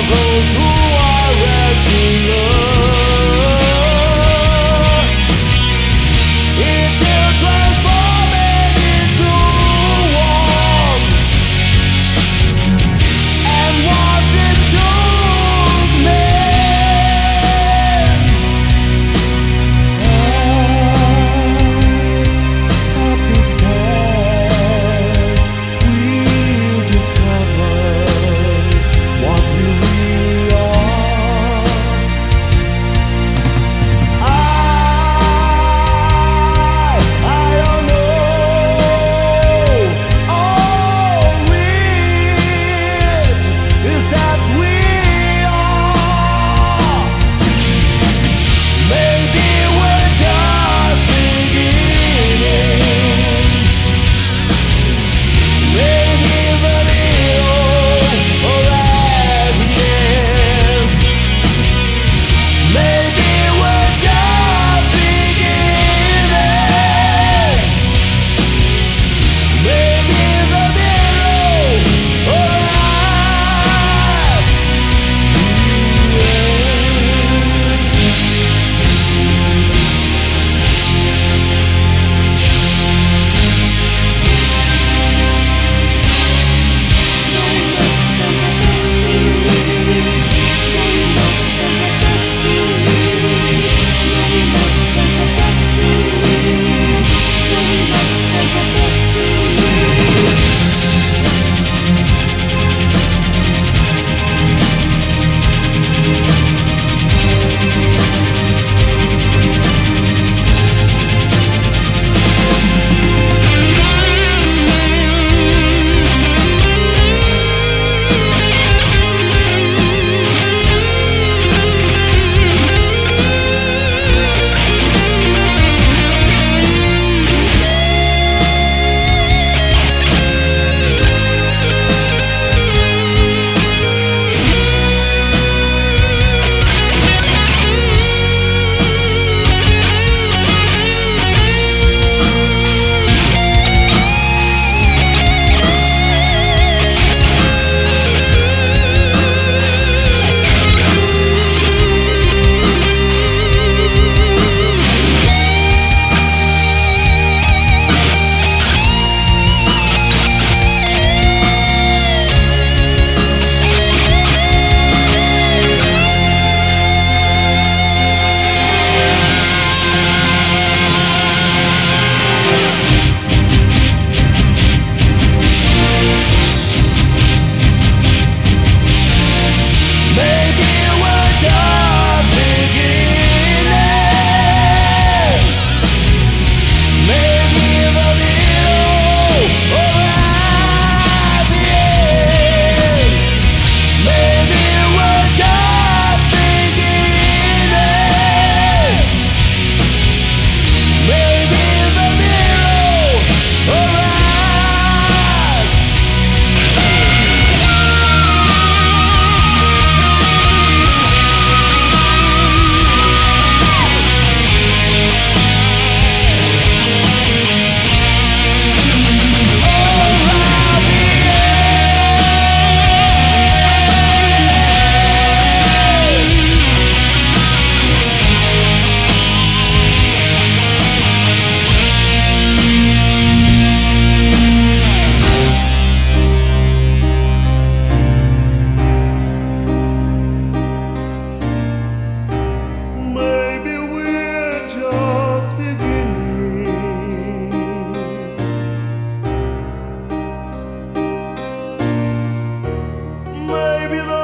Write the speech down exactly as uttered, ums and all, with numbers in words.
those who are regular. Until transforming into ones, and ones into men. Happy says we'll discover what we really are. I, I don't know. All we is that we are. Maybe we're just beginning. Maybe the little or at the end. Maybe we're just beginning. Maybe the middle or at the Maybe we're just beginning. Maybe the middle or at the end. Maybe we're just beginning. Maybe the middle or at Maybe we're just beginning. Maybe the